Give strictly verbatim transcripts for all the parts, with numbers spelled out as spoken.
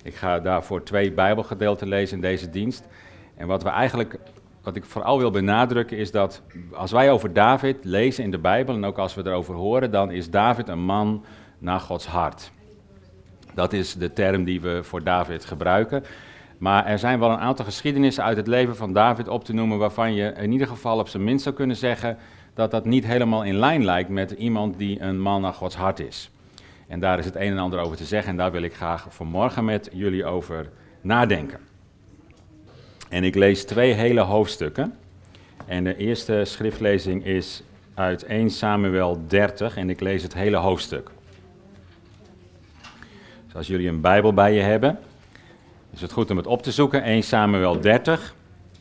Ik ga daarvoor twee Bijbelgedeelten lezen in deze dienst. En wat we eigenlijk, wat ik vooral wil benadrukken is dat als wij over David lezen in de Bijbel en ook als we erover horen, dan is David een man naar Gods hart. Dat is de term die we voor David gebruiken. Maar er zijn wel een aantal geschiedenissen uit het leven van David op te noemen waarvan je in ieder geval op zijn minst zou kunnen zeggen dat dat niet helemaal in lijn lijkt met iemand die een man naar Gods hart is. En daar is het een en ander over te zeggen en daar wil ik graag vanmorgen met jullie over nadenken. En ik lees twee hele hoofdstukken. En de eerste schriftlezing is uit eerste Samuel dertig en ik lees het hele hoofdstuk. Dus als jullie een Bijbel bij je hebben, is het goed om het op te zoeken, eerste Samuel dertig.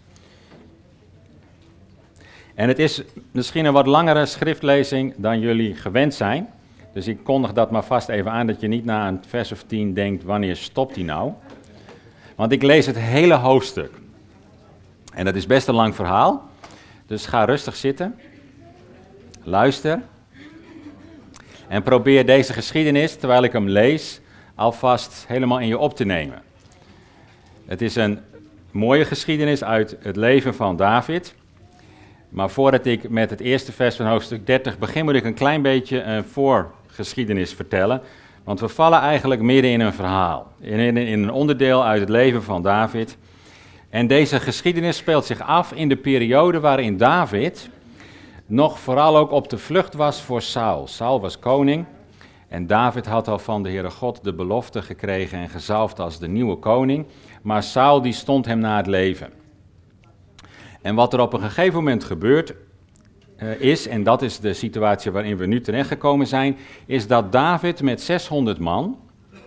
En het is misschien een wat langere schriftlezing dan jullie gewend zijn. Dus ik kondig dat maar vast even aan, dat je niet na een vers of tien denkt, wanneer stopt hij nou? Want ik lees het hele hoofdstuk. En dat is best een lang verhaal. Dus ga rustig zitten. Luister. En probeer deze geschiedenis, terwijl ik hem lees, alvast helemaal in je op te nemen. Het is een mooie geschiedenis uit het leven van David. Maar voordat ik met het eerste vers van hoofdstuk dertig begin, moet ik een klein beetje een voorgeschiedenis vertellen. Want we vallen eigenlijk midden in een verhaal, in, in, in een onderdeel uit het leven van David. En deze geschiedenis speelt zich af in de periode waarin David nog vooral ook op de vlucht was voor Saul. Saul was koning en David had al van de Heere God de belofte gekregen en gezalfd als de nieuwe koning. Maar Saul die stond hem na het leven. En wat er op een gegeven moment gebeurt uh, is, en dat is de situatie waarin we nu terechtgekomen zijn, is dat David met zeshonderd man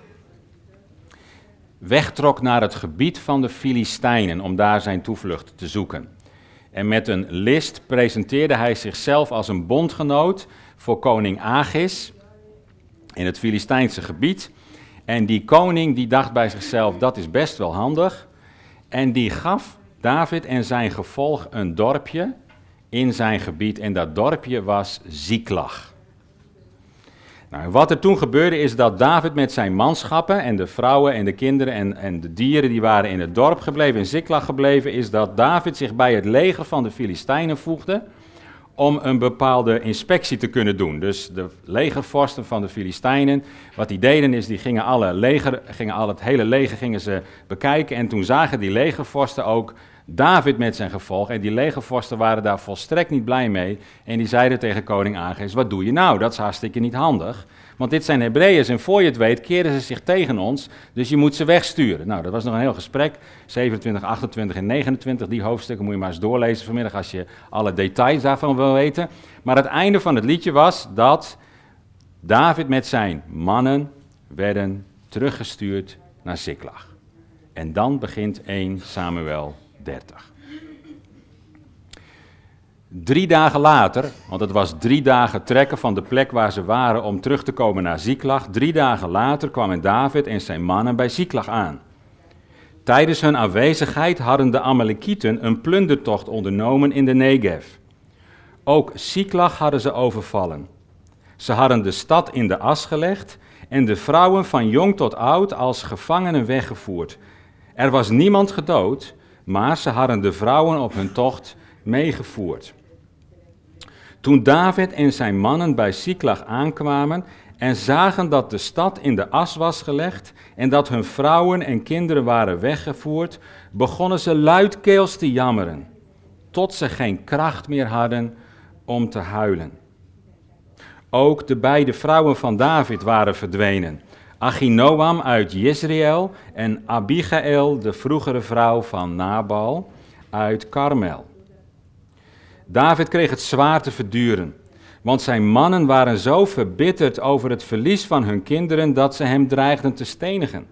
wegtrok naar het gebied van de Filistijnen om daar zijn toevlucht te zoeken. En met een list presenteerde hij zichzelf als een bondgenoot voor koning Achis in het Filistijnse gebied. En die koning die dacht bij zichzelf, dat is best wel handig. En die gaf David en zijn gevolg een dorpje in zijn gebied en dat dorpje was Ziklag. Nou, wat er toen gebeurde is dat David met zijn manschappen en de vrouwen en de kinderen en, en de dieren die waren in het dorp gebleven, in Ziklag gebleven, is dat David zich bij het leger van de Filistijnen voegde om een bepaalde inspectie te kunnen doen. Dus de legervorsten van de Filistijnen, wat die deden is, die gingen, alle leger, gingen al het hele leger gingen ze bekijken en toen zagen die legervorsten ook David met zijn gevolg en die legervorsten waren daar volstrekt niet blij mee en die zeiden tegen koning Achis, wat doe je nou? Dat is hartstikke niet handig, want dit zijn Hebreeërs en voor je het weet keren ze zich tegen ons, dus je moet ze wegsturen. Nou, dat was nog een heel gesprek, zevenentwintig, achtentwintig en negenentwintig, die hoofdstukken moet je maar eens doorlezen vanmiddag als je alle details daarvan wil weten. Maar het einde van het liedje was dat David met zijn mannen werden teruggestuurd naar Ziklag. En dan begint eerste Samuel dertig. Drie dagen later, want het was drie dagen trekken van de plek waar ze waren om terug te komen naar Ziklag. Drie dagen later kwamen David en zijn mannen bij Ziklag aan. Tijdens hun aanwezigheid hadden de Amalekieten een plundertocht ondernomen in de Negev. Ook Ziklag hadden ze overvallen. Ze hadden de stad in de as gelegd en de vrouwen van jong tot oud als gevangenen weggevoerd. Er was niemand gedood, maar ze hadden de vrouwen op hun tocht meegevoerd. Toen David en zijn mannen bij Ziklag aankwamen en zagen dat de stad in de as was gelegd en dat hun vrouwen en kinderen waren weggevoerd, begonnen ze luidkeels te jammeren, tot ze geen kracht meer hadden om te huilen. Ook de beide vrouwen van David waren verdwenen, Achinoam uit Jezreel en Abigail, de vroegere vrouw van Nabal, uit Karmel. David kreeg het zwaar te verduren, want zijn mannen waren zo verbitterd over het verlies van hun kinderen dat ze hem dreigden te stenigen.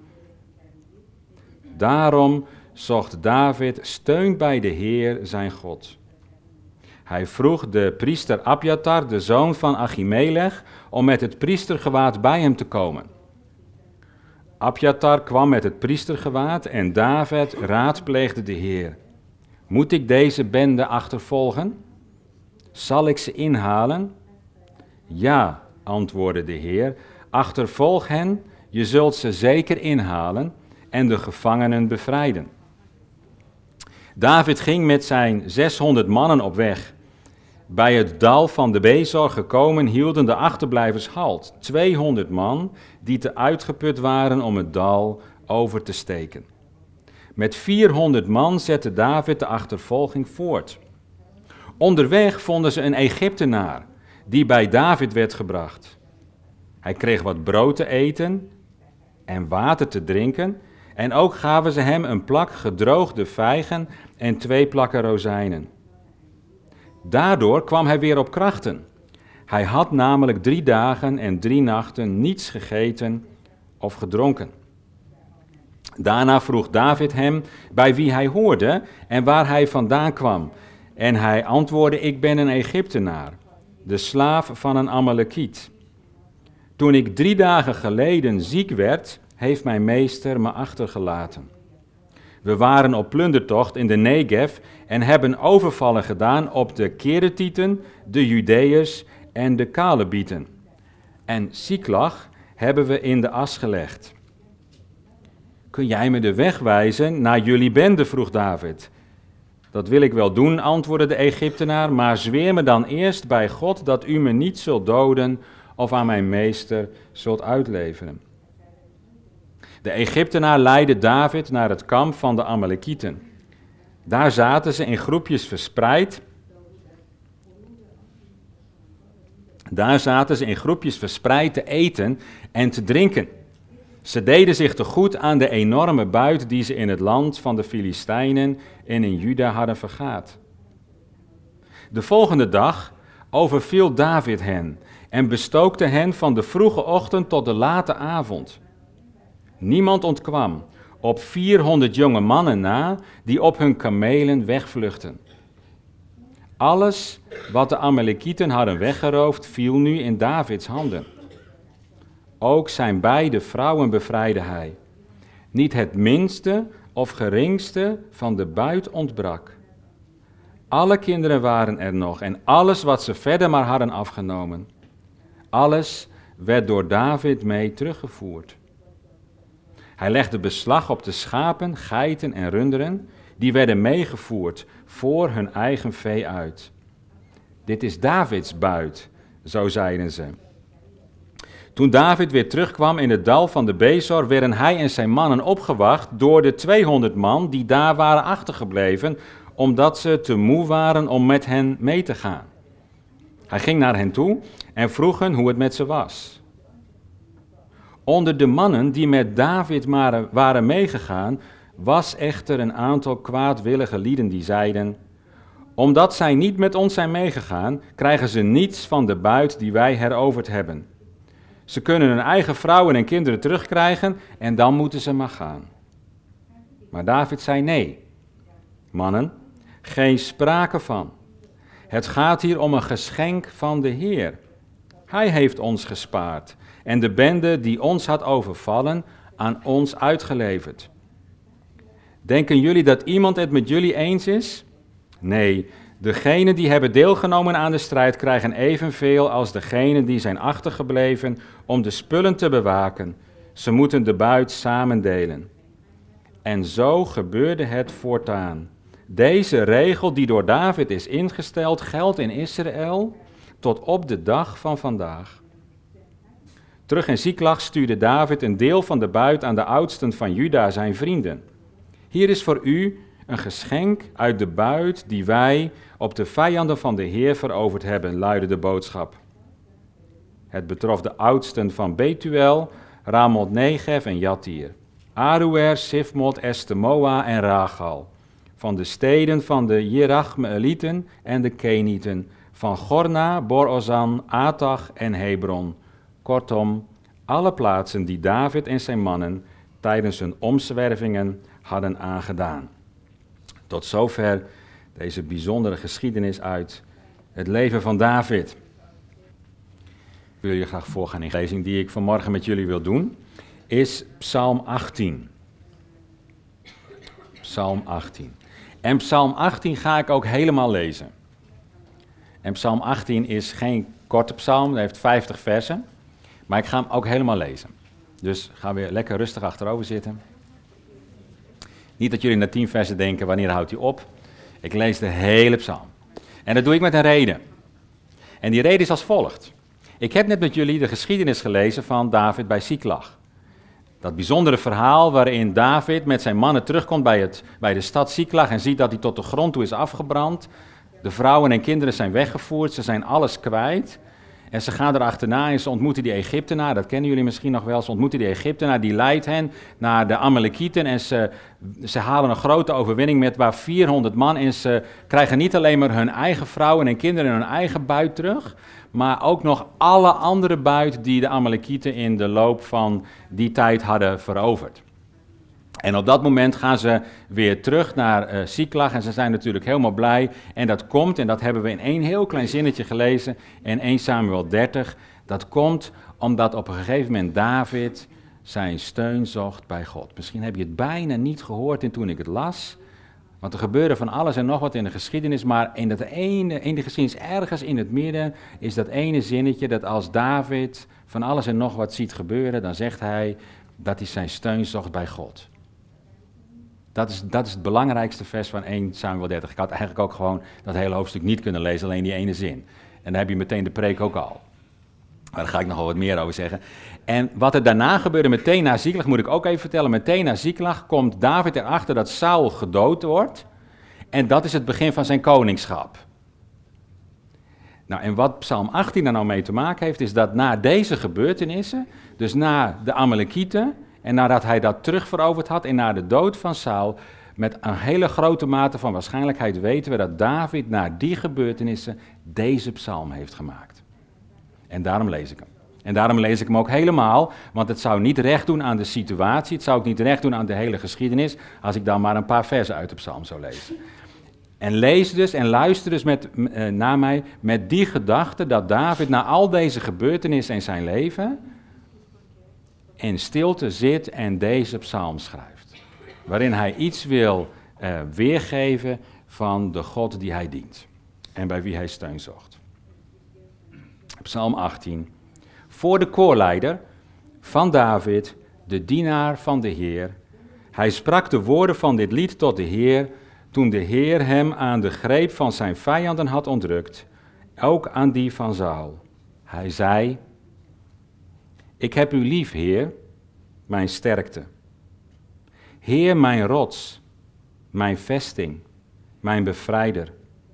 Daarom zocht David steun bij de Heer zijn God. Hij vroeg de priester Abjatar, de zoon van Achimelech, om met het priestergewaad bij hem te komen. Abjatar kwam met het priestergewaad en David raadpleegde de Heer. Moet ik deze bende achtervolgen? Zal ik ze inhalen? Ja, antwoordde de Heer, achtervolg hen, je zult ze zeker inhalen en de gevangenen bevrijden. David ging met zijn zeshonderd mannen op weg. Bij het dal van de Bezor gekomen hielden de achterblijvers halt. tweehonderd man die te uitgeput waren om het dal over te steken. Met vierhonderd man zette David de achtervolging voort. Onderweg vonden ze een Egyptenaar die bij David werd gebracht. Hij kreeg wat brood te eten en water te drinken en ook gaven ze hem een plak gedroogde vijgen en twee plakken rozijnen. Daardoor kwam hij weer op krachten. Hij had namelijk drie dagen en drie nachten niets gegeten of gedronken. Daarna vroeg David hem bij wie hij hoorde en waar hij vandaan kwam. En hij antwoordde, ik ben een Egyptenaar, de slaaf van een Amalekiet. Toen ik drie dagen geleden ziek werd, heeft mijn meester me achtergelaten. We waren op plundertocht in de Negev en hebben overvallen gedaan op de Keretieten, de Judeërs en de Kalebieten. En Siklag hebben we in de as gelegd. Kun jij me de weg wijzen naar jullie bende, vroeg David. Dat wil ik wel doen, antwoordde de Egyptenaar, maar zweer me dan eerst bij God dat u me niet zult doden of aan mijn meester zult uitleveren. De Egyptenaar leidde David naar het kamp van de Amalekieten. Daar zaten ze in groepjes verspreid. Daar zaten ze in groepjes verspreid te eten en te drinken. Ze deden zich te goed aan de enorme buit die ze in het land van de Filistijnen en in Juda hadden vergaat. De volgende dag overviel David hen en bestookte hen van de vroege ochtend tot de late avond. Niemand ontkwam, op vierhonderd jonge mannen na, die op hun kamelen wegvluchtten. Alles wat de Amalekieten hadden weggeroofd, viel nu in Davids handen. Ook zijn beide vrouwen bevrijdde hij. Niet het minste of geringste van de buit ontbrak. Alle kinderen waren er nog en alles wat ze verder maar hadden afgenomen. Alles werd door David mee teruggevoerd. Hij legde beslag op de schapen, geiten en runderen, die werden meegevoerd voor hun eigen vee uit. Dit is Davids buit, zo zeiden ze. Toen David weer terugkwam in het dal van de Bezor, werden hij en zijn mannen opgewacht door de tweehonderd man die daar waren achtergebleven, omdat ze te moe waren om met hen mee te gaan. Hij ging naar hen toe en vroeg hen hoe het met ze was. Onder de mannen die met David waren meegegaan, was echter een aantal kwaadwillige lieden die zeiden, omdat zij niet met ons zijn meegegaan, krijgen ze niets van de buit die wij heroverd hebben. Ze kunnen hun eigen vrouwen en kinderen terugkrijgen en dan moeten ze maar gaan. Maar David zei nee. Mannen, geen sprake van. Het gaat hier om een geschenk van de Heer. Hij heeft ons gespaard en de bende die ons had overvallen aan ons uitgeleverd. Denken jullie dat iemand het met jullie eens is? Nee, degenen die hebben deelgenomen aan de strijd krijgen evenveel als degenen die zijn achtergebleven om de spullen te bewaken. Ze moeten de buit samen delen. En zo gebeurde het voortaan. Deze regel die door David is ingesteld geldt in Israël tot op de dag van vandaag. Terug in Siklag stuurde David een deel van de buit aan de oudsten van Juda, zijn vrienden. Hier is voor u een geschenk uit de buit die wij op de vijanden van de Heer veroverd hebben, luidde de boodschap. Het betrof de oudsten van Betuel, Ramoth Negev en Jattir, Aroer, Sifmot, Estemoa en Ragal, van de steden van de Jerachmeelieten en de Kenieten, van Gorna, Borozan, Atach en Hebron. Kortom, alle plaatsen die David en zijn mannen tijdens hun omzwervingen hadden aangedaan. Tot zover deze bijzondere geschiedenis uit het leven van David. Ik wil je graag voorgaan in de lezing die ik vanmorgen met jullie wil doen, is Psalm achttien. Psalm achttien. En Psalm achttien ga ik ook helemaal lezen. En Psalm achttien is geen korte psalm, hij heeft vijftig versen. Maar ik ga hem ook helemaal lezen. Dus ga weer lekker rustig achterover zitten. Niet dat jullie na tien versen denken, wanneer houdt hij op? Ik lees de hele psalm. En dat doe ik met een reden. En die reden is als volgt. Ik heb net met jullie de geschiedenis gelezen van David bij Siklag. Dat bijzondere verhaal waarin David met zijn mannen terugkomt bij, het, bij de stad Siklag en ziet dat hij tot de grond toe is afgebrand. De vrouwen en kinderen zijn weggevoerd, ze zijn alles kwijt. En ze gaan er achterna en ze ontmoeten die Egyptenaar, dat kennen jullie misschien nog wel. Ze ontmoeten die Egyptenaar, die leidt hen naar de Amalekieten en ze, ze halen een grote overwinning met waar vierhonderd man. En ze krijgen niet alleen maar hun eigen vrouwen en kinderen en hun eigen buit terug, maar ook nog alle andere buit die de Amalekieten in de loop van die tijd hadden veroverd. En op dat moment gaan ze weer terug naar uh, Siklag en ze zijn natuurlijk helemaal blij. En dat komt, en dat hebben we in één heel klein zinnetje gelezen in eerste Samuel dertig. Dat komt omdat op een gegeven moment David zijn steun zocht bij God. Misschien heb je het bijna niet gehoord in toen ik het las. Want er gebeurde van alles en nog wat in de geschiedenis. Maar in, dat ene, in de geschiedenis ergens in het midden is dat ene zinnetje dat als David van alles en nog wat ziet gebeuren, dan zegt hij dat hij zijn steun zocht bij God. Dat is, dat is het belangrijkste vers van eerste Samuel dertig. Ik had eigenlijk ook gewoon dat hele hoofdstuk niet kunnen lezen, alleen die ene zin. En dan heb je meteen de preek ook al. Maar daar ga ik nog wel wat meer over zeggen. En wat er daarna gebeurde, meteen na Siklag, moet ik ook even vertellen. Meteen na Siklag komt David erachter dat Saul gedood wordt. En dat is het begin van zijn koningschap. Nou, en wat Psalm achttien daar nou mee te maken heeft, is dat na deze gebeurtenissen, dus na de Amalekieten, en nadat hij dat terugveroverd had en na de dood van Saul, met een hele grote mate van waarschijnlijkheid weten we dat David na die gebeurtenissen deze psalm heeft gemaakt. En daarom lees ik hem. En daarom lees ik hem ook helemaal, want het zou niet recht doen aan de situatie, het zou ook niet recht doen aan de hele geschiedenis, als ik dan maar een paar versen uit de psalm zou lezen. En lees dus en luister dus met, uh, naar mij met die gedachte dat David na al deze gebeurtenissen in zijn leven in stilte zit en deze psalm schrijft. Waarin hij iets wil uh, weergeven van de God die hij dient en bij wie hij steun zocht. Psalm achttien. Voor de koorleider van David, de dienaar van de Heer. Hij sprak de woorden van dit lied tot de Heer, toen de Heer hem aan de greep van zijn vijanden had ontrukt, ook aan die van Saul. Hij zei: Ik heb u lief, Heer, mijn sterkte. Heer, mijn rots, mijn vesting, mijn bevrijder.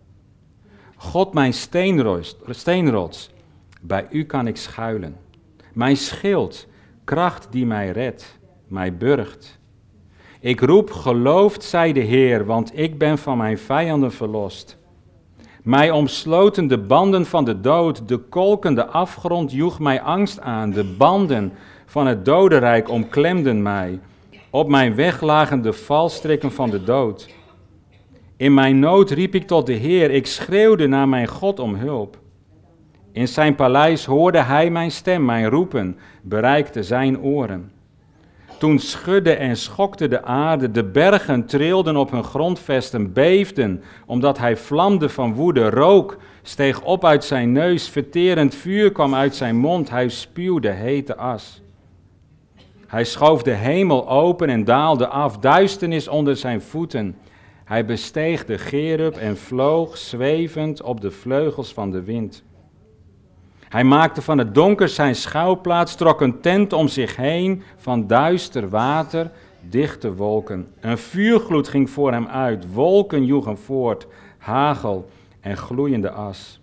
God, mijn steenrots, steenrots, bij u kan ik schuilen. Mijn schild, kracht die mij redt, mij burgt. Ik roep, geloofd zij de Heer, want ik ben van mijn vijanden verlost. Mij omsloten de banden van de dood, de kolkende afgrond joeg mij angst aan. De banden van het dodenrijk omklemden mij. Op mijn weg lagen de valstrikken van de dood. In mijn nood riep ik tot de Heer, ik schreeuwde naar mijn God om hulp. In zijn paleis hoorde hij mijn stem, mijn roepen bereikte zijn oren. Toen schudde en schokte de aarde, de bergen trilden op hun grondvesten, beefden, omdat hij vlamde van woede. Rook steeg op uit zijn neus, verterend vuur kwam uit zijn mond, hij spuwde hete as. Hij schoof de hemel open en daalde af, duisternis onder zijn voeten. Hij besteeg de gerub en vloog, zwevend op de vleugels van de wind. Hij maakte van het donker zijn schuilplaats, trok een tent om zich heen, van duister water, dichte wolken. Een vuurgloed ging voor hem uit, wolken joegen voort, hagel en gloeiende as.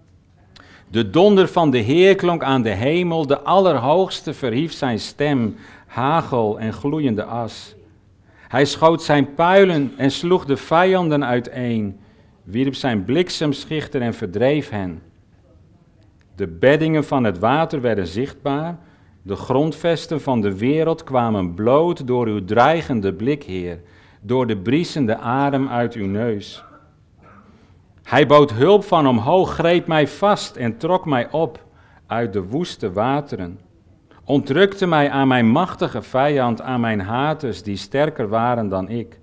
De donder van de Heer klonk aan de hemel, de Allerhoogste verhief zijn stem, hagel en gloeiende as. Hij schoot zijn pijlen en sloeg de vijanden uiteen, wierp zijn bliksemschichten en verdreef hen. De beddingen van het water werden zichtbaar, de grondvesten van de wereld kwamen bloot door uw dreigende blik, Heer, door de briesende adem uit uw neus. Hij bood hulp van omhoog, greep mij vast en trok mij op uit de woeste wateren. Ontrukte mij aan mijn machtige vijand, aan mijn haters die sterker waren dan ik.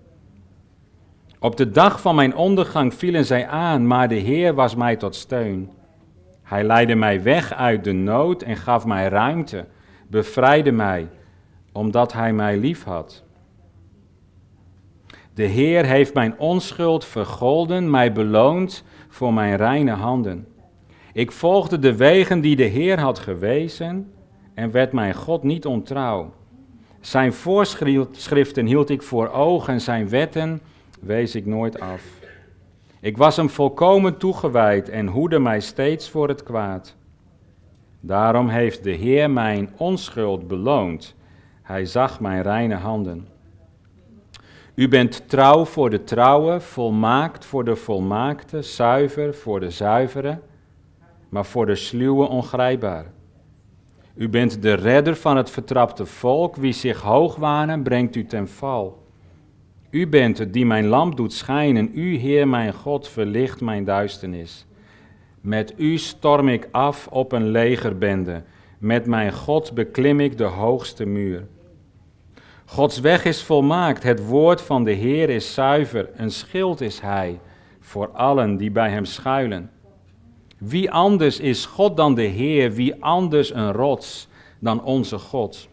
Op de dag van mijn ondergang vielen zij aan, maar de Heer was mij tot steun. Hij leidde mij weg uit de nood en gaf mij ruimte, bevrijdde mij, omdat hij mij lief had. De Heer heeft mijn onschuld vergolden, mij beloond voor mijn reine handen. Ik volgde de wegen die de Heer had gewezen en werd mijn God niet ontrouw. Zijn voorschriften hield ik voor ogen en zijn wetten wees ik nooit af. Ik was hem volkomen toegewijd en hoedde mij steeds voor het kwaad. Daarom heeft de Heer mijn onschuld beloond. Hij zag mijn reine handen. U bent trouw voor de trouwe, volmaakt voor de volmaakte, zuiver voor de zuivere, maar voor de sluwe ongrijpbaar. U bent de redder van het vertrapte volk, wie zich hoog wanen, brengt u ten val. U bent het die mijn lamp doet schijnen, u, Heer mijn God, verlicht mijn duisternis. Met u storm ik af op een legerbende, met mijn God beklim ik de hoogste muur. Gods weg is volmaakt, het woord van de Heer is zuiver, een schild is hij voor allen die bij hem schuilen. Wie anders is God dan de Heer, wie anders een rots dan onze God?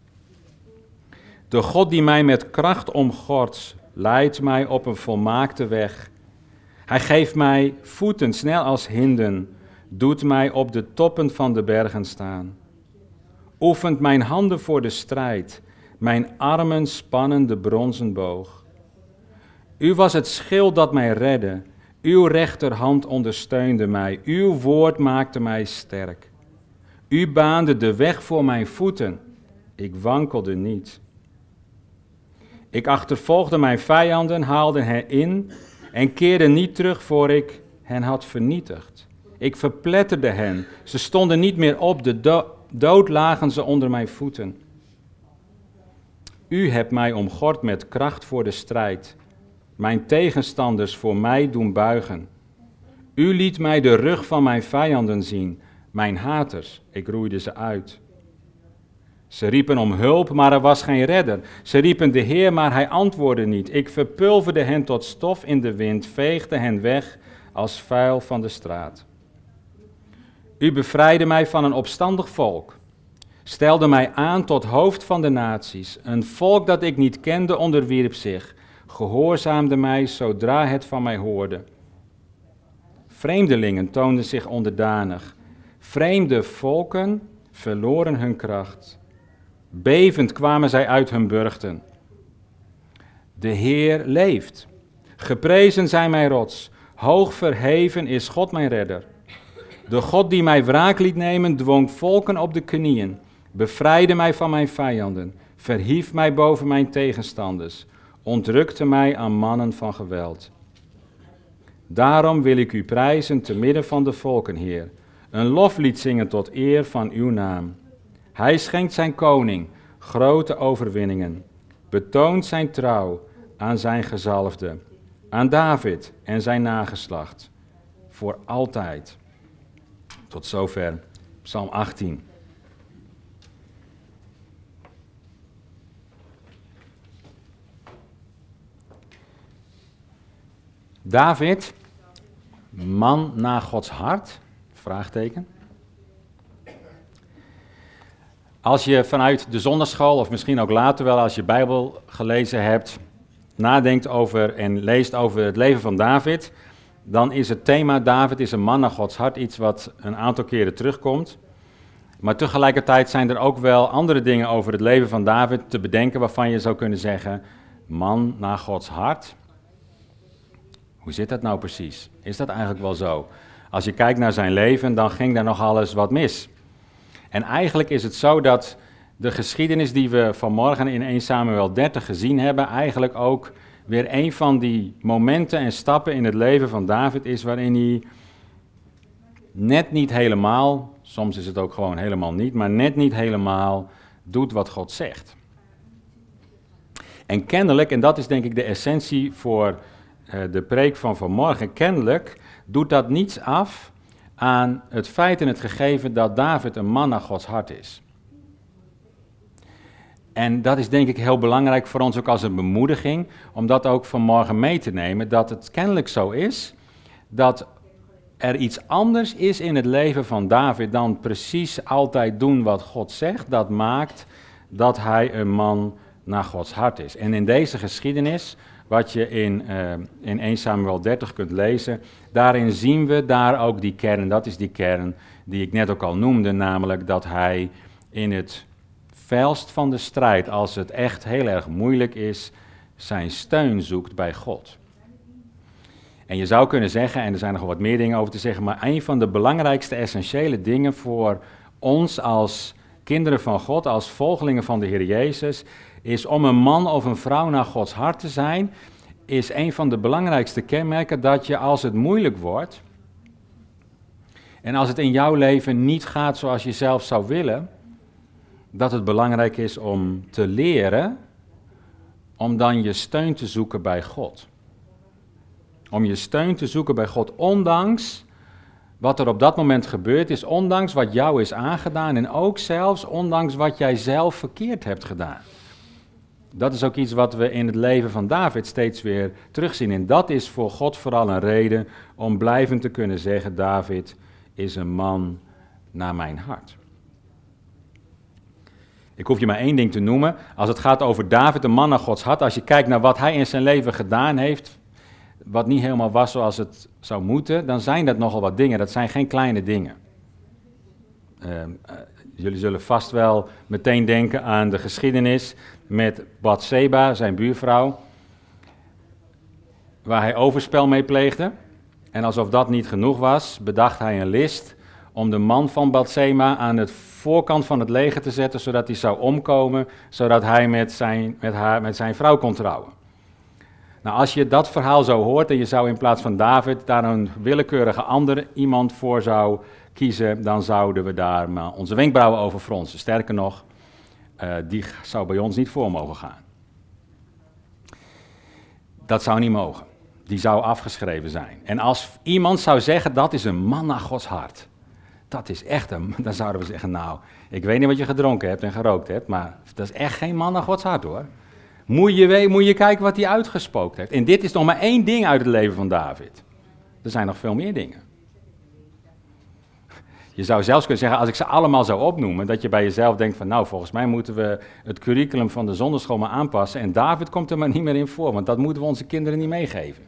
De God die mij met kracht omgort, leidt mij op een volmaakte weg. Hij geeft mij voeten snel als hinden, doet mij op de toppen van de bergen staan. Oefent mijn handen voor de strijd, mijn armen spannen de bronzen boog. U was het schild dat mij redde, uw rechterhand ondersteunde mij, uw woord maakte mij sterk. U baande de weg voor mijn voeten, ik wankelde niet. Ik achtervolgde mijn vijanden, haalde hen in en keerde niet terug voor ik hen had vernietigd. Ik verpletterde hen, ze stonden niet meer op, de do- dood lagen ze onder mijn voeten. U hebt mij omgord met kracht voor de strijd, mijn tegenstanders voor mij doen buigen. U liet mij de rug van mijn vijanden zien, mijn haters, ik roeide ze uit. Ze riepen om hulp, maar er was geen redder. Ze riepen de Heer, maar hij antwoordde niet. Ik verpulverde hen tot stof in de wind, veegde hen weg als vuil van de straat. U bevrijdde mij van een opstandig volk, stelde mij aan tot hoofd van de naties. Een volk dat ik niet kende onderwierp zich, gehoorzaamde mij zodra het van mij hoorde. Vreemdelingen toonden zich onderdanig. Vreemde volken verloren hun kracht. Bevend kwamen zij uit hun burchten. De Heer leeft. Geprezen zij mijn rots. Hoog verheven is God mijn redder. De God die mij wraak liet nemen, dwong volken op de knieën. Bevrijdde mij van mijn vijanden. Verhief mij boven mijn tegenstanders. Ontrukte mij aan mannen van geweld. Daarom wil ik u prijzen te midden van de volken, Heer. Een loflied zingen tot eer van uw naam. Hij schenkt zijn koning grote overwinningen, betoont zijn trouw aan zijn gezalfde, aan David en zijn nageslacht, voor altijd. Tot zover Psalm achttien. David, man naar Gods hart? Vraagteken. Als je vanuit de zondagschool, of misschien ook later wel als je Bijbel gelezen hebt, nadenkt over en leest over het leven van David, dan is het thema David is een man naar Gods hart iets wat een aantal keren terugkomt. Maar tegelijkertijd zijn er ook wel andere dingen over het leven van David te bedenken waarvan je zou kunnen zeggen, man naar Gods hart. Hoe zit dat nou precies? Is dat eigenlijk wel zo? Als je kijkt naar zijn leven, dan ging daar nog alles wat mis. En eigenlijk is het zo dat de geschiedenis die we vanmorgen in eerste Samuel dertig gezien hebben, eigenlijk ook weer een van die momenten en stappen in het leven van David is waarin hij net niet helemaal, soms is het ook gewoon helemaal niet, maar net niet helemaal doet wat God zegt. En kennelijk, en dat is denk ik de essentie voor uh, de preek van vanmorgen, kennelijk doet dat niets af aan het feit en het gegeven dat David een man naar Gods hart is. En dat is denk ik heel belangrijk voor ons ook als een bemoediging, om dat ook vanmorgen mee te nemen, dat het kennelijk zo is dat er iets anders is in het leven van David dan precies altijd doen wat God zegt. Dat maakt dat hij een man naar Gods hart is. En in deze geschiedenis, wat je in, uh, in eerste Samuel dertig kunt lezen, daarin zien we daar ook die kern. Dat is die kern die ik net ook al noemde, namelijk dat hij in het felst van de strijd, als het echt heel erg moeilijk is, zijn steun zoekt bij God. En je zou kunnen zeggen, en er zijn nog wat meer dingen over te zeggen, maar een van de belangrijkste essentiële dingen voor ons als kinderen van God, als volgelingen van de Heer Jezus, is om een man of een vrouw naar Gods hart te zijn, is een van de belangrijkste kenmerken dat je als het moeilijk wordt en als het in jouw leven niet gaat zoals je zelf zou willen, dat het belangrijk is om te leren om dan je steun te zoeken bij God. Om je steun te zoeken bij God, ondanks wat er op dat moment gebeurd is, ondanks wat jou is aangedaan en ook zelfs ondanks wat jij zelf verkeerd hebt gedaan. Dat is ook iets wat we in het leven van David steeds weer terugzien. En dat is voor God vooral een reden om blijvend te kunnen zeggen, David is een man naar mijn hart. Ik hoef je maar één ding te noemen. Als het gaat over David, een man naar Gods hart, als je kijkt naar wat hij in zijn leven gedaan heeft, wat niet helemaal was zoals het zou moeten, dan zijn dat nogal wat dingen. Dat zijn geen kleine dingen. Uh, uh, jullie zullen vast wel meteen denken aan de geschiedenis met Batseba, zijn buurvrouw, waar hij overspel mee pleegde. En alsof dat niet genoeg was, bedacht hij een list om de man van Batseba aan het voorkant van het leger te zetten, zodat hij zou omkomen, zodat hij met zijn, met haar, met zijn vrouw kon trouwen. Nou, als je dat verhaal zo hoort en je zou in plaats van David daar een willekeurige ander iemand voor zou kiezen, dan zouden we daar maar onze wenkbrauwen over fronsen. Sterker nog, uh, die zou bij ons niet voor mogen gaan. Dat zou niet mogen. Die zou afgeschreven zijn. En als iemand zou zeggen, dat is een man naar Gods hart. Dat is echt een, dan zouden we zeggen, nou, ik weet niet wat je gedronken hebt en gerookt hebt, maar dat is echt geen man naar Gods hart hoor. Moet je, we- moet je kijken wat hij uitgespookt heeft. En dit is nog maar één ding uit het leven van David. Er zijn nog veel meer dingen. Je zou zelfs kunnen zeggen, als ik ze allemaal zou opnoemen, dat je bij jezelf denkt van, nou, volgens mij moeten we het curriculum van de zonderschool maar aanpassen. En David komt er maar niet meer in voor, want dat moeten we onze kinderen niet meegeven.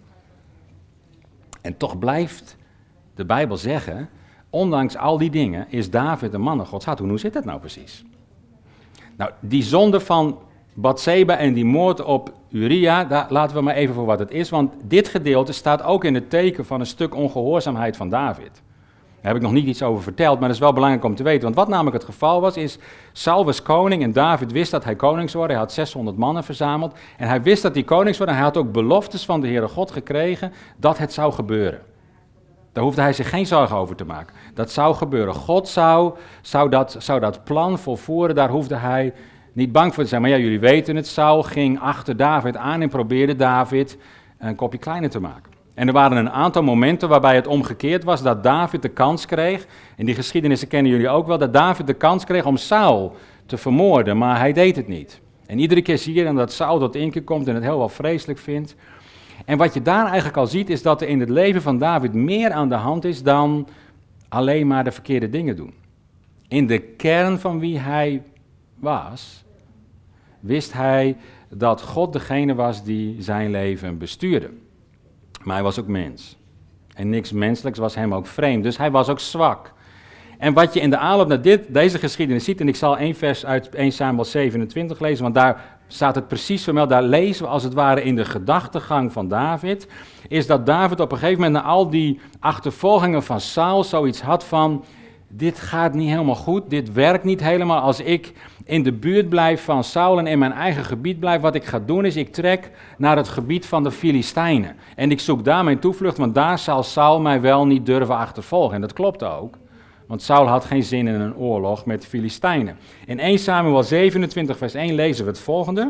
En toch blijft de Bijbel zeggen, ondanks al die dingen, is David een man naar Gods hart. Hoe zit dat nou precies? Nou, die zonde van Batseba en die moord op Uria, daar laten we maar even voor wat het is, want dit gedeelte staat ook in het teken van een stuk ongehoorzaamheid van David. Daar heb ik nog niet iets over verteld, maar dat is wel belangrijk om te weten, want wat namelijk het geval was, is Saul was koning en David wist dat hij koning zou worden. Hij had zeshonderd mannen verzameld en hij wist dat hij koning zou worden en hij had ook beloftes van de Heere God gekregen dat het zou gebeuren. Daar hoefde hij zich geen zorgen over te maken. Dat zou gebeuren. God zou, zou, dat, zou dat plan volvoeren, daar hoefde hij niet bang voor te zijn. Maar ja, jullie weten het, Saul ging achter David aan en probeerde David een kopje kleiner te maken. En er waren een aantal momenten waarbij het omgekeerd was, dat David de kans kreeg, en die geschiedenissen kennen jullie ook wel, dat David de kans kreeg om Saul te vermoorden, maar hij deed het niet. En iedere keer zie je dan dat Saul tot inkeer komt en het heel wel vreselijk vindt. En wat je daar eigenlijk al ziet, is dat er in het leven van David meer aan de hand is dan alleen maar de verkeerde dingen doen. In de kern van wie hij was, wist hij dat God degene was die zijn leven bestuurde. Maar hij was ook mens. En niks menselijks was hem ook vreemd, dus hij was ook zwak. En wat je in de aanloop naar dit, deze geschiedenis ziet, en ik zal één vers uit eerste Samuel zevenentwintig lezen, want daar staat het precies vermeld, daar lezen we als het ware in de gedachtegang van David, is dat David op een gegeven moment na al die achtervolgingen van Saul zoiets had van, dit gaat niet helemaal goed, dit werkt niet helemaal als ik in de buurt blijf van Saul en in mijn eigen gebied blijf. Wat ik ga doen is, ik trek naar het gebied van de Filistijnen. En ik zoek daar mijn toevlucht, want daar zal Saul mij wel niet durven achtervolgen. En dat klopt ook, want Saul had geen zin in een oorlog met de Filistijnen. In eerste Samuel zevenentwintig vers één lezen we het volgende.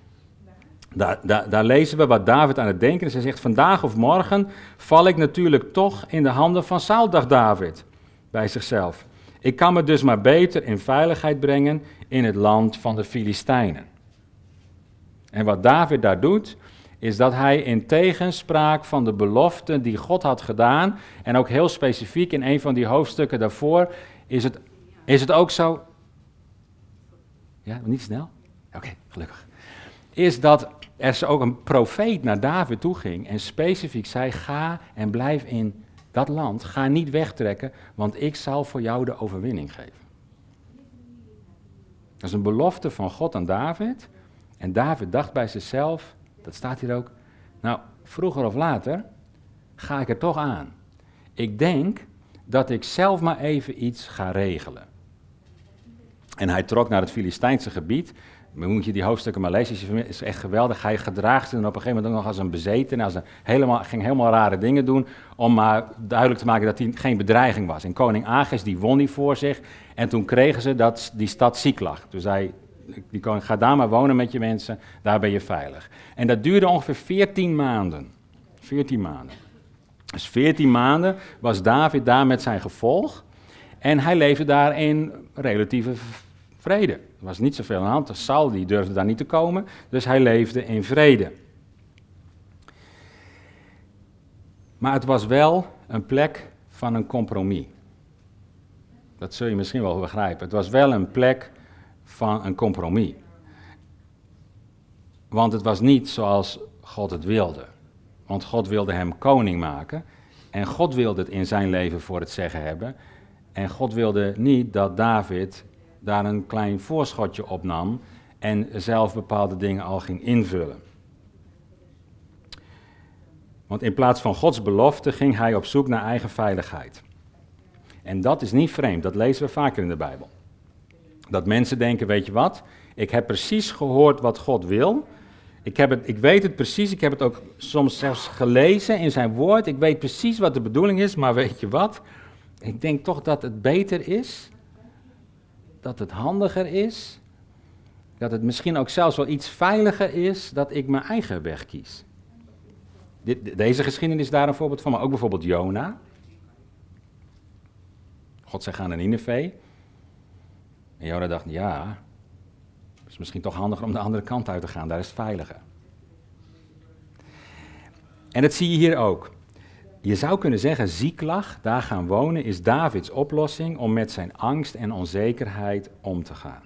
Daar, daar, daar lezen we wat David aan het denken is. Hij zegt, vandaag of morgen val ik natuurlijk toch in de handen van Saul, dacht David bij zichzelf. Ik kan me dus maar beter in veiligheid brengen in het land van de Filistijnen. En wat David daar doet, is dat hij in tegenspraak van de belofte die God had gedaan, en ook heel specifiek in een van die hoofdstukken daarvoor, is het, is het ook zo... Ja, niet snel? Oké, okay, gelukkig. is dat er ook een profeet naar David toe ging en specifiek zei, ga en blijf in dat land, ga niet wegtrekken, want ik zal voor jou de overwinning geven. Dat is een belofte van God aan David. En David dacht bij zichzelf, dat staat hier ook, nou, vroeger of later ga ik er toch aan. Ik denk dat ik zelf maar even iets ga regelen. En hij trok naar het Filistijnse gebied. Moet je die hoofdstukken maar lezen, het is echt geweldig. Hij gedraagt zich dan op een gegeven moment ook nog als een bezeten. Als een helemaal, ging helemaal rare dingen doen, om maar duidelijk te maken dat hij geen bedreiging was. En koning Agis, die won die voor zich. En toen kregen ze dat die stad Ziklag. Dus hij, die koning, ga daar maar wonen met je mensen, daar ben je veilig. En dat duurde ongeveer veertien maanden. veertien maanden. Dus veertien maanden was David daar met zijn gevolg. En hij leefde daar in relatieve vrede. Er was niet zoveel aan de hand. Saul die durfde daar niet te komen, dus hij leefde in vrede. Maar het was wel een plek van een compromis. Dat zul je misschien wel begrijpen. Het was wel een plek van een compromis. Want het was niet zoals God het wilde. Want God wilde hem koning maken. En God wilde het in zijn leven voor het zeggen hebben. En God wilde niet dat David daar een klein voorschotje op nam en zelf bepaalde dingen al ging invullen. Want in plaats van Gods belofte ging hij op zoek naar eigen veiligheid. En dat is niet vreemd, dat lezen we vaker in de Bijbel. Dat mensen denken, weet je wat, ik heb precies gehoord wat God wil. Ik, heb het, ik weet het precies, ik heb het ook soms zelfs gelezen in zijn woord. Ik weet precies wat de bedoeling is, maar weet je wat? Ik denk toch dat het beter is, dat het handiger is, dat het misschien ook zelfs wel iets veiliger is, dat ik mijn eigen weg kies. Dit, deze geschiedenis is daar een voorbeeld van, maar ook bijvoorbeeld Jona. God zei, ga naar Nineve. En Jona dacht, ja, het is misschien toch handiger om de andere kant uit te gaan, daar is het veiliger. En dat zie je hier ook. Je zou kunnen zeggen, Ziklag, daar gaan wonen, is Davids oplossing om met zijn angst en onzekerheid om te gaan.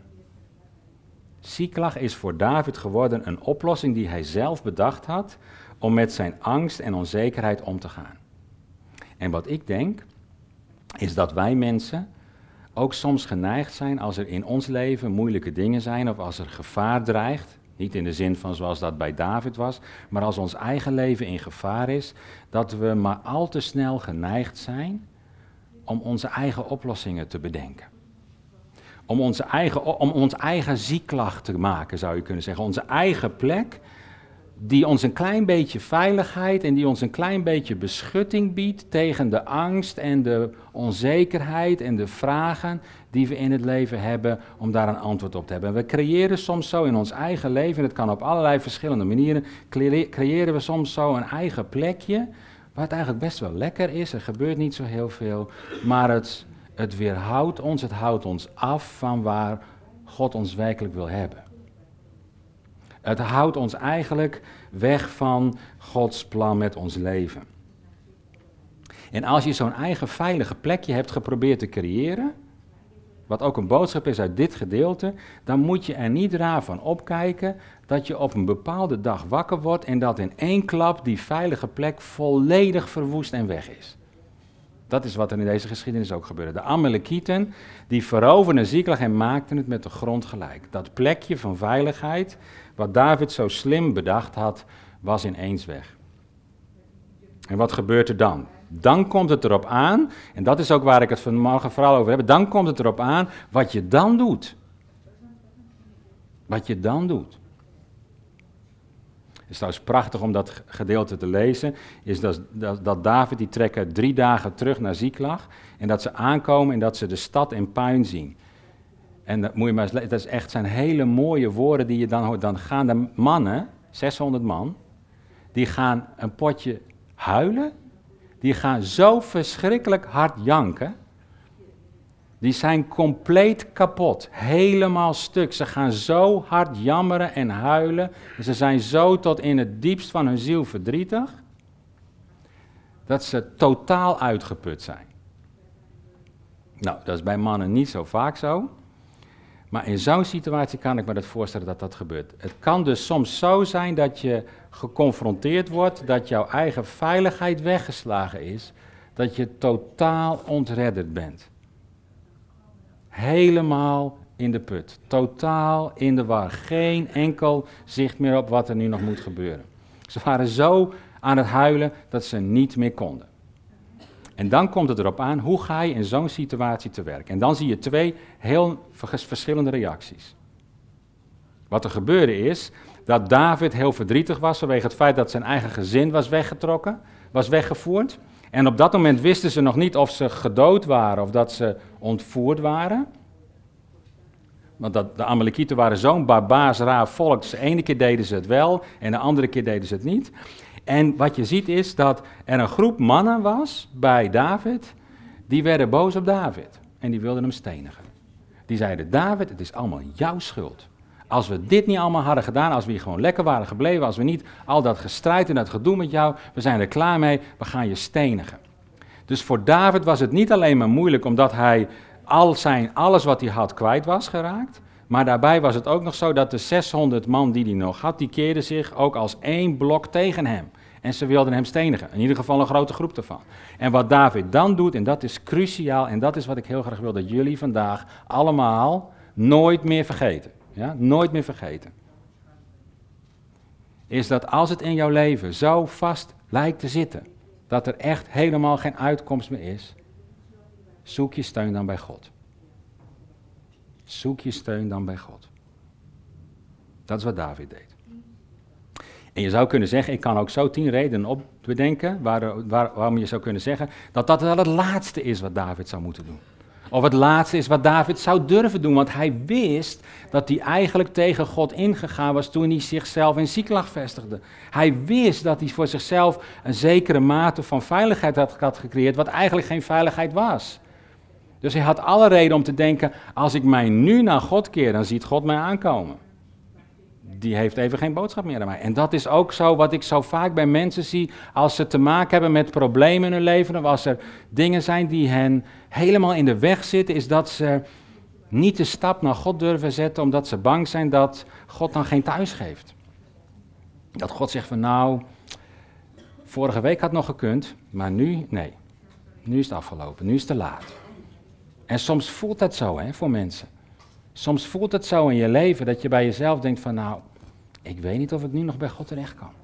Ziklag is voor David geworden een oplossing die hij zelf bedacht had om met zijn angst en onzekerheid om te gaan. En wat ik denk, is dat wij mensen ook soms geneigd zijn als er in ons leven moeilijke dingen zijn of als er gevaar dreigt. Niet in de zin van zoals dat bij David was, maar als ons eigen leven in gevaar is, dat we maar al te snel geneigd zijn om onze eigen oplossingen te bedenken. Om, onze eigen, om ons eigen Ziklag te maken, zou je kunnen zeggen. Onze eigen plek, die ons een klein beetje veiligheid en die ons een klein beetje beschutting biedt tegen de angst en de onzekerheid en de vragen die we in het leven hebben om daar een antwoord op te hebben. We creëren soms zo in ons eigen leven, en dat kan op allerlei verschillende manieren, creëren we soms zo een eigen plekje, waar het eigenlijk best wel lekker is, er gebeurt niet zo heel veel, maar het, het weerhoudt ons, het houdt ons af van waar God ons werkelijk wil hebben. Het houdt ons eigenlijk weg van Gods plan met ons leven. En als je zo'n eigen veilige plekje hebt geprobeerd te creëren, wat ook een boodschap is uit dit gedeelte, dan moet je er niet raar van opkijken dat je op een bepaalde dag wakker wordt en dat in één klap die veilige plek volledig verwoest en weg is. Dat is wat er in deze geschiedenis ook gebeurde. De Amalekieten, die veroverden Ziklag en maakten het met de grond gelijk. Dat plekje van veiligheid, wat David zo slim bedacht had, was ineens weg. En wat gebeurt er dan? Dan komt het erop aan, en dat is ook waar ik het vanmorgen vooral over heb, dan komt het erop aan wat je dan doet. Wat je dan doet. Het is trouwens prachtig om dat gedeelte te lezen, is dat, dat, dat David, die trekken drie dagen terug naar Ziklag, en dat ze aankomen en dat ze de stad in puin zien. En dat moet je maar eens lezen, dat is echt zijn hele mooie woorden die je dan hoort. Dan gaan de mannen, zeshonderd man, die gaan een potje huilen, die gaan zo verschrikkelijk hard janken, die zijn compleet kapot, helemaal stuk. Ze gaan zo hard jammeren en huilen, ze zijn zo tot in het diepst van hun ziel verdrietig, dat ze totaal uitgeput zijn. Nou, dat is bij mannen niet zo vaak zo. Maar in zo'n situatie kan ik me dat voorstellen dat dat gebeurt. Het kan dus soms zo zijn dat je geconfronteerd wordt, dat jouw eigen veiligheid weggeslagen is, dat je totaal ontredderd bent. Helemaal in de put, totaal in de war, geen enkel zicht meer op wat er nu nog moet gebeuren. Ze waren zo aan het huilen dat ze niet meer konden. En dan komt het erop aan, hoe ga je in zo'n situatie te werk? En dan zie je twee heel verschillende reacties. Wat er gebeurde is, dat David heel verdrietig was vanwege het feit dat zijn eigen gezin was weggetrokken, was weggevoerd. En op dat moment wisten ze nog niet of ze gedood waren of dat ze ontvoerd waren. Want dat, de Amalekieten waren zo'n barbaars raar volk. De ene keer deden ze het wel en de andere keer deden ze het niet. En wat je ziet is dat er een groep mannen was bij David, die werden boos op David en die wilden hem stenigen. Die zeiden, David, het is allemaal jouw schuld. Als we dit niet allemaal hadden gedaan, als we hier gewoon lekker waren gebleven, als we niet al dat gestrijd en dat gedoe met jou, we zijn er klaar mee, we gaan je stenigen. Dus voor David was het niet alleen maar moeilijk omdat hij al zijn, alles wat hij had kwijt was geraakt, maar daarbij was het ook nog zo dat de zeshonderd man die hij nog had, die keerden zich ook als één blok tegen hem. En ze wilden hem stenigen, in ieder geval een grote groep ervan. En wat David dan doet, en dat is cruciaal, en dat is wat ik heel graag wil dat jullie vandaag allemaal nooit meer vergeten. Ja, nooit meer vergeten. Is dat als het in jouw leven zo vast lijkt te zitten, dat er echt helemaal geen uitkomst meer is, zoek je steun dan bij God. Zoek je steun dan bij God. Dat is wat David deed. En je zou kunnen zeggen, ik kan ook zo tien redenen opbedenken waar, waar, waarom je zou kunnen zeggen dat dat wel het laatste is wat David zou moeten doen. Of het laatste is wat David zou durven doen, want hij wist dat hij eigenlijk tegen God ingegaan was toen hij zichzelf in Ziklag vestigde. Hij wist dat hij voor zichzelf een zekere mate van veiligheid had, had gecreëerd, wat eigenlijk geen veiligheid was. Dus hij had alle reden om te denken, als ik mij nu naar God keer, dan ziet God mij aankomen. Die heeft even geen boodschap meer aan mij. En dat is ook zo wat ik zo vaak bij mensen zie als ze te maken hebben met problemen in hun leven, of als er dingen zijn die hen helemaal in de weg zitten, is dat ze niet de stap naar God durven zetten, omdat ze bang zijn dat God dan geen thuis geeft. Dat God zegt van nou, vorige week had het nog gekund, maar nu, nee. Nu is het afgelopen, nu is het te laat. En soms voelt dat zo hè, voor mensen. Soms voelt het zo in je leven dat je bij jezelf denkt van nou, ik weet niet of ik nu nog bij God terecht kan.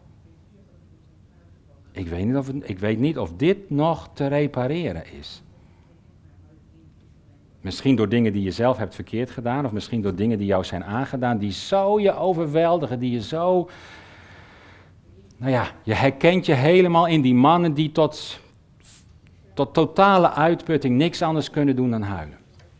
Ik weet niet of, het, ik weet niet of dit nog te repareren is. Misschien door dingen die je zelf hebt verkeerd gedaan, of misschien door dingen die jou zijn aangedaan, die zo je overweldigen, die je zo... Nou ja, je herkent je helemaal in die mannen die tot, tot totale uitputting niks anders kunnen doen dan huilen.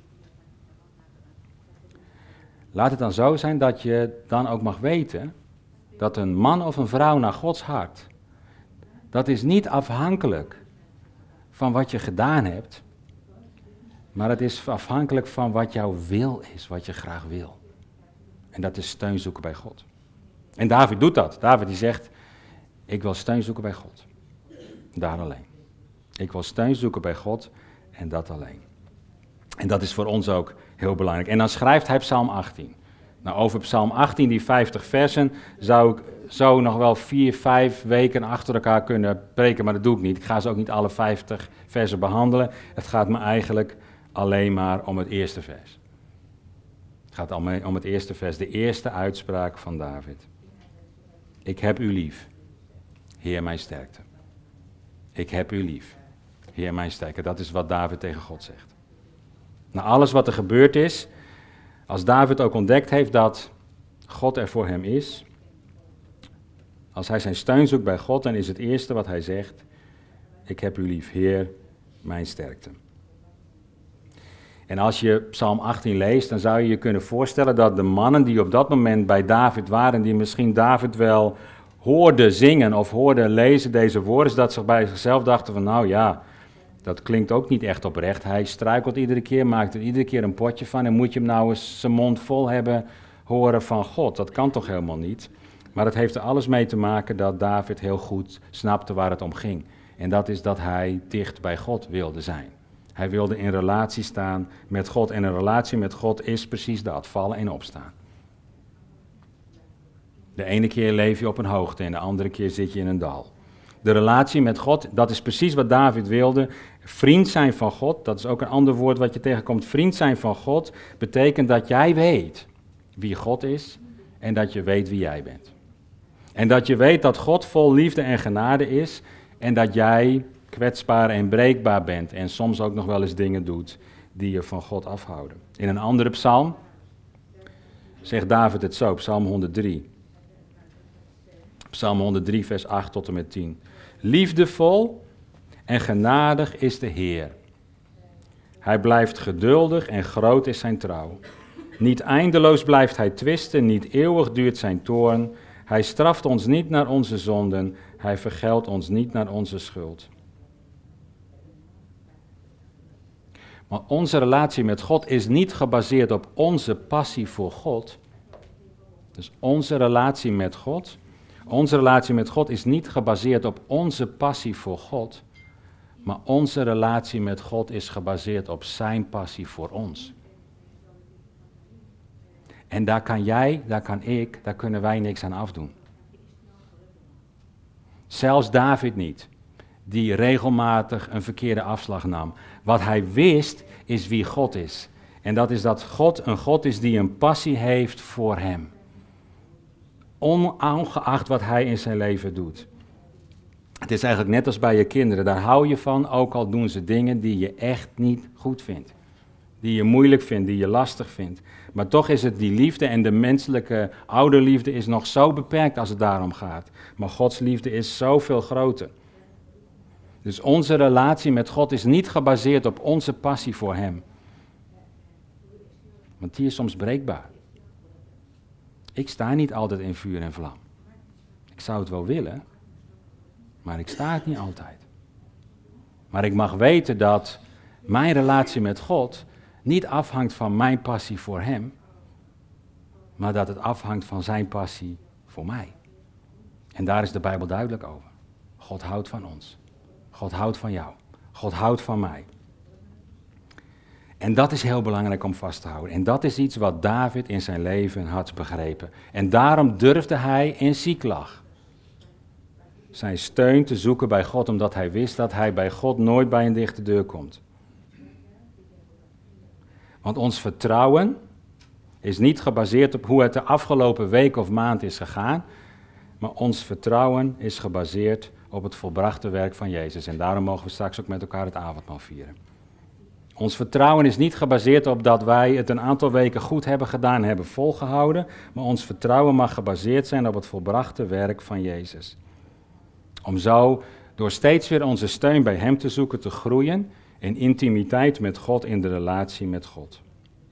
Laat het dan zo zijn dat je dan ook mag weten dat een man of een vrouw naar Gods hart, dat is niet afhankelijk van wat je gedaan hebt, maar het is afhankelijk van wat jouw wil is, wat je graag wil. En dat is steun zoeken bij God. En David doet dat. David die zegt, ik wil steun zoeken bij God. Daar alleen. Ik wil steun zoeken bij God en dat alleen. En dat is voor ons ook heel belangrijk. En dan schrijft hij Psalm achttien. Nou, over Psalm achttien, die vijftig versen, zou ik zo nog wel vier, vijf weken achter elkaar kunnen preken, maar dat doe ik niet. Ik ga ze ook niet alle vijftig versen behandelen. Het gaat me eigenlijk alleen maar om het eerste vers. Het gaat om het eerste vers, de eerste uitspraak van David. Ik heb u lief, Heer mijn sterkte. Ik heb u lief, Heer mijn sterkte. Dat is wat David tegen God zegt. Na alles wat er gebeurd is, als David ook ontdekt heeft dat God er voor hem is, als hij zijn steun zoekt bij God, dan is het eerste wat hij zegt, ik heb u lief, Heer, mijn sterkte. En als je Psalm achttien leest, dan zou je je kunnen voorstellen dat de mannen die op dat moment bij David waren, die misschien David wel hoorden zingen of hoorden lezen deze woorden, dat ze bij zichzelf dachten van nou ja, dat klinkt ook niet echt oprecht. Hij struikelt iedere keer, maakt er iedere keer een potje van en moet je hem nou eens zijn mond vol hebben horen van God. Dat kan toch helemaal niet? Maar het heeft er alles mee te maken dat David heel goed snapte waar het om ging. En dat is dat hij dicht bij God wilde zijn. Hij wilde in relatie staan met God. En een relatie met God is precies dat, vallen en opstaan. De ene keer leef je op een hoogte en de andere keer zit je in een dal. De relatie met God, dat is precies wat David wilde. Vriend zijn van God, dat is ook een ander woord wat je tegenkomt. Vriend zijn van God betekent dat jij weet wie God is en dat je weet wie jij bent. En dat je weet dat God vol liefde en genade is en dat jij kwetsbaar en breekbaar bent en soms ook nog wel eens dingen doet die je van God afhouden. In een andere psalm zegt David het zo, psalm honderddrie. Psalm honderddrie, vers acht tot en met tien. Liefdevol en genadig is de Heer. Hij blijft geduldig en groot is zijn trouw. Niet eindeloos blijft hij twisten, niet eeuwig duurt zijn toorn. Hij straft ons niet naar onze zonden, hij vergeldt ons niet naar onze schuld. Maar onze relatie met God is niet gebaseerd op onze passie voor God. Dus onze relatie met God, onze relatie met God is niet gebaseerd op onze passie voor God, maar onze relatie met God is gebaseerd op zijn passie voor ons. En daar kan jij, daar kan ik, daar kunnen wij niks aan afdoen. Zelfs David niet, die regelmatig een verkeerde afslag nam. Wat hij wist, is wie God is. En dat is dat God een God is die een passie heeft voor hem. Ongeacht wat hij in zijn leven doet. Het is eigenlijk net als bij je kinderen, daar hou je van, ook al doen ze dingen die je echt niet goed vindt. Die je moeilijk vindt, die je lastig vindt. Maar toch is het die liefde en de menselijke ouderliefde is nog zo beperkt als het daarom gaat. Maar Gods liefde is zoveel groter. Dus onze relatie met God is niet gebaseerd op onze passie voor hem. Want die is soms breekbaar. Ik sta niet altijd in vuur en vlam. Ik zou het wel willen, maar ik sta het niet altijd. Maar ik mag weten dat mijn relatie met God niet afhangt van mijn passie voor hem, maar dat het afhangt van zijn passie voor mij. En daar is de Bijbel duidelijk over. God houdt van ons. God houdt van jou. God houdt van mij. En dat is heel belangrijk om vast te houden. En dat is iets wat David in zijn leven had begrepen. En daarom durfde hij in Siklag zijn steun te zoeken bij God, omdat hij wist dat hij bij God nooit bij een dichte deur komt. Want ons vertrouwen is niet gebaseerd op hoe het de afgelopen week of maand is gegaan, maar ons vertrouwen is gebaseerd op het volbrachte werk van Jezus. En daarom mogen we straks ook met elkaar het avondmaal vieren. Ons vertrouwen is niet gebaseerd op dat wij het een aantal weken goed hebben gedaan en hebben volgehouden, maar ons vertrouwen mag gebaseerd zijn op het volbrachte werk van Jezus. Om zo door steeds weer onze steun bij hem te zoeken te groeien in intimiteit met God, in de relatie met God.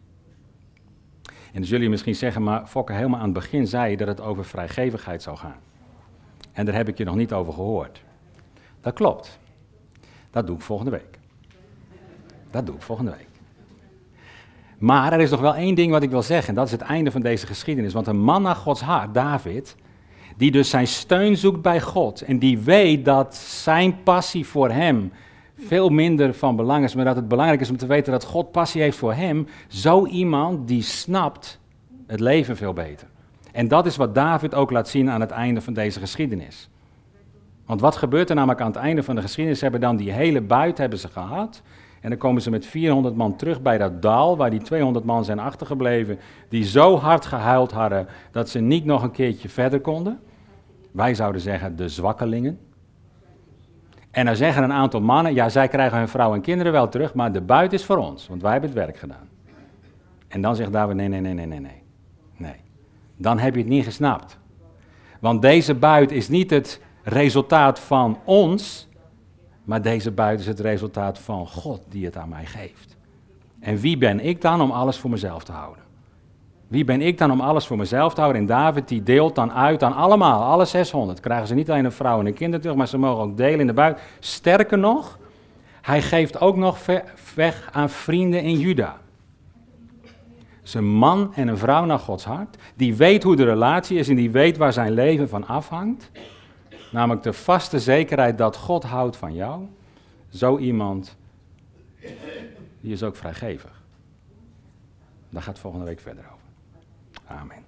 En dan zullen je misschien zeggen, maar Fokke, helemaal aan het begin zei je dat het over vrijgevigheid zou gaan. En daar heb ik je nog niet over gehoord. Dat klopt. Dat doe ik volgende week. Dat doe ik volgende week. Maar er is nog wel één ding wat ik wil zeggen. En dat is het einde van deze geschiedenis. Want een man naar Gods hart, David, die dus zijn steun zoekt bij God. En die weet dat zijn passie voor hem veel minder van belang is. Maar dat het belangrijk is om te weten dat God passie heeft voor hem. Zo iemand die snapt het leven veel beter. En dat is wat David ook laat zien aan het einde van deze geschiedenis. Want wat gebeurt er namelijk aan het einde van de geschiedenis? Ze hebben dan die hele buit hebben ze gehad. En dan komen ze met vierhonderd man terug bij dat dal, waar die tweehonderd man zijn achtergebleven, die zo hard gehuild hadden, dat ze niet nog een keertje verder konden. Wij zouden zeggen, de zwakkelingen. En dan zeggen een aantal mannen, ja, zij krijgen hun vrouw en kinderen wel terug, maar de buit is voor ons, want wij hebben het werk gedaan. En dan zegt David, nee, nee, nee, nee, nee, nee. Nee, dan heb je het niet gesnapt. Want deze buit is niet het resultaat van ons, maar deze buit is het resultaat van God die het aan mij geeft. En wie ben ik dan om alles voor mezelf te houden? Wie ben ik dan om alles voor mezelf te houden? En David die deelt dan uit aan allemaal, alle zeshonderd. Krijgen ze niet alleen een vrouw en een kind terug, maar ze mogen ook delen in de buit. Sterker nog, hij geeft ook nog weg aan vrienden in Juda. Dus een man en een vrouw naar Gods hart, die weet hoe de relatie is en die weet waar zijn leven van afhangt. Namelijk de vaste zekerheid dat God houdt van jou. Zo iemand Die is ook vrijgevig. Daar gaat het volgende week verder over. Amen.